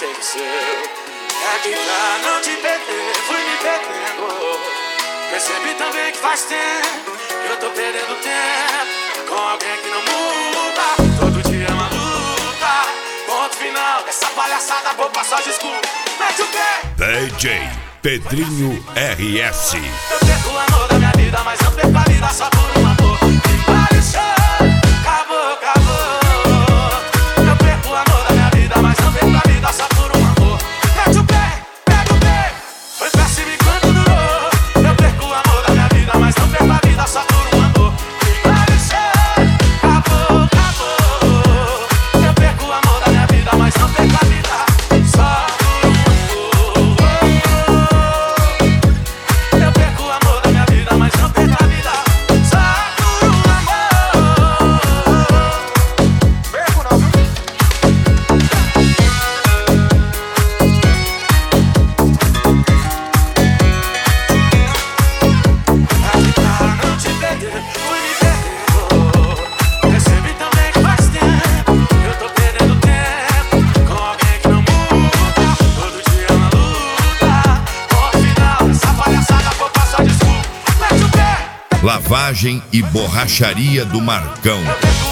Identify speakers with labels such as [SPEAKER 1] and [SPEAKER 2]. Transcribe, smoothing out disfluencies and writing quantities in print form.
[SPEAKER 1] aconteceu. É que pra não te perder, fui me perdendo. Percebi também que faz tempo que eu tô perdendo tempo com alguém que não muda. Todo dia é uma luta. Ponto final dessa palhaçada, vou passar desculpa. Mete o pé.
[SPEAKER 2] DJ Pedrinho RS.
[SPEAKER 1] Eu perco o amor da minha vida, mas não perco a vida só por um amor que pareceu. Acabou, acabou. Eu perco o amor da minha vida, mas não perco a vida só por um amor. Mete o pé, pega o pé. Foi péssimo enquanto durou. Eu perco o amor da minha vida, mas não perco a vida só por um amor que pareceu. Acabou, acabou. Eu perco o amor da minha vida, mas não perco a vida só por um amor. Eu perco o amor da minha vida, mas não perco a vida só por um amor. Perco não, viu? Aqui pra não te perder, fui me perdendo. Percebi também que faz tempo que eu tô perdendo tempo com alguém que não muda. Todo dia é uma luta. Ponto final dessa palhaçada, vou passar desculpa. Mete o pé.
[SPEAKER 2] Lavagem e borracharia do Marcão.
[SPEAKER 1] Eu perco